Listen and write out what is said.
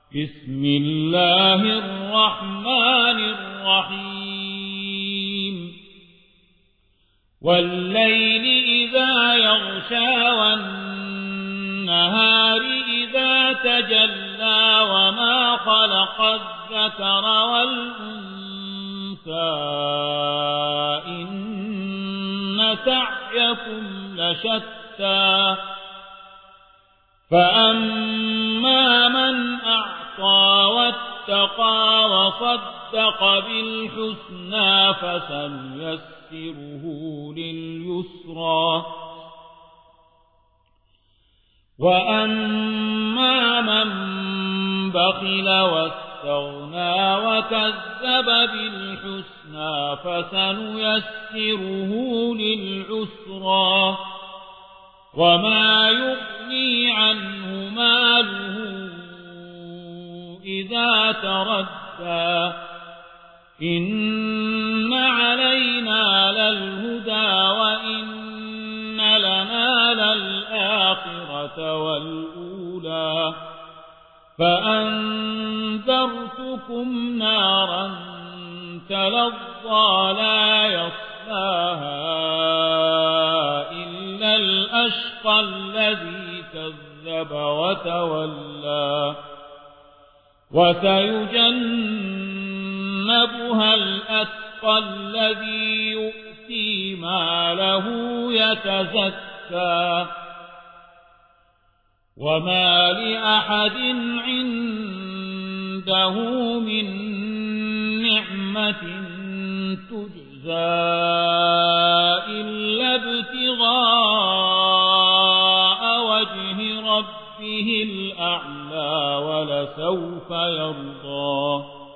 بسم الله الرحمن الرحيم والليل إذا يغشى والنهار إذا تجلى وما خلق الذكر والأنثى إن سعيكم لشتى فأما من أعطى واتقى وصدق بالحسنى فسنيسره لليسرى وأما من بخل واستغنى وكذب بالحسنى فسنيسره للعسرى وما يغني عنه ماله إذا تردى إن علينا للهدى وإن لنا للآخرة والأولى فأنذرتكم نارا تلظى لا يصلاها إلا الأشقى الذي كذب وتولى وسيجنبها الأتقى الذي يؤتي ماله يتزكى وما لأحد عنده من نعمة تجزى إلا ابتغاء وجه ربه الأعلى ولسوف يرضى